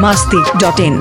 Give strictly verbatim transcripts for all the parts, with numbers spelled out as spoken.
masti dot in.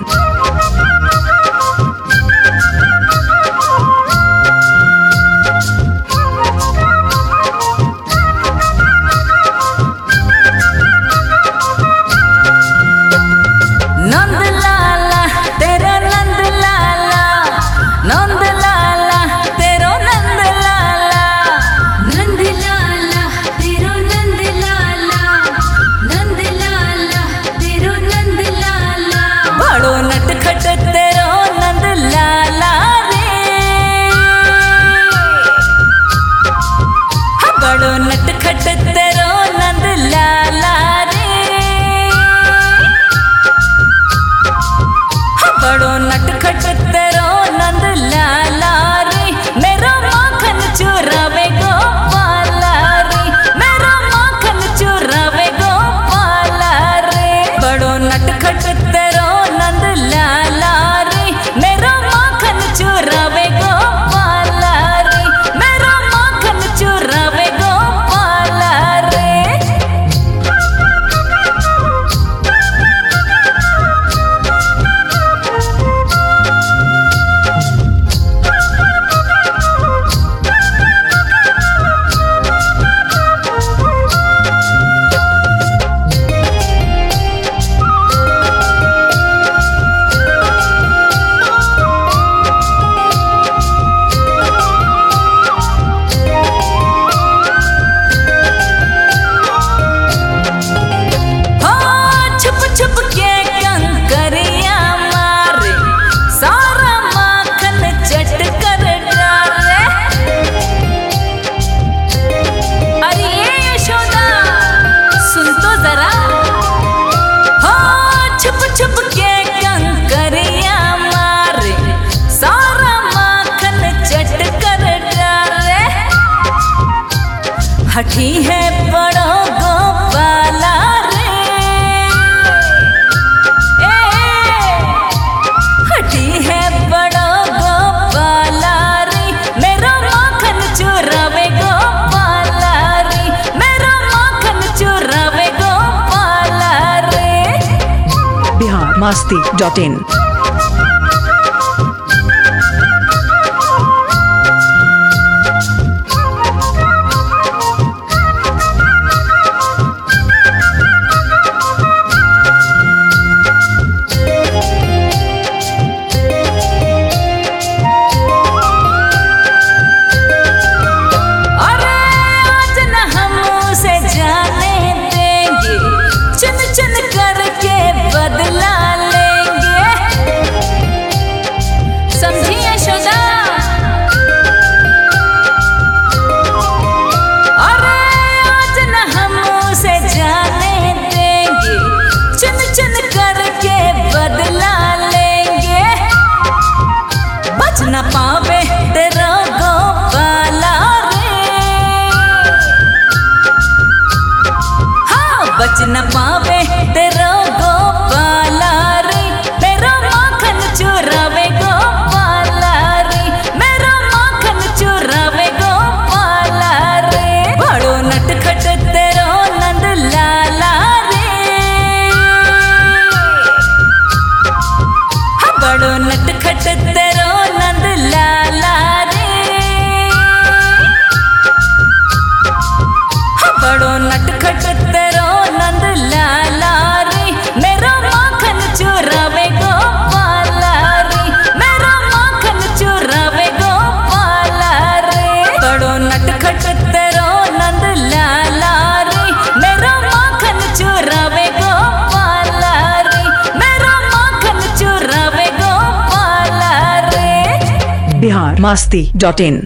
हठी है बड़ो गोपाला रे, ए हठी है बड़ो गोपाला रे, मेरा माखन चुरावे गोपाला रे, मेरा माखन चुरावे गोपाला रे। Bihar masti dot in. न पावे तेरा गोपाला रे, हाँ बच न पावे तेरा गोपाला रे, मेरा माखन चुरावे गोपाला रे, मेरा माखन चुरावे गोपाला रे। बड़ो नटखट तेरो नंद लाला रे, हाँ बड़ो नटखट तेरो लाला रे, बड़ो नटखट तेरो नंद लाला रे, मेरा माखन चुरावे गोपाला रे, मेरा माखन चुरावे गोपाला रे। बड़ो नटखट तेरो नंद लाला रे, मेरा माखन चुरावे गोपाला रे, मेरा माखन चुरावे गोपाला रे। Bihar masti dot in.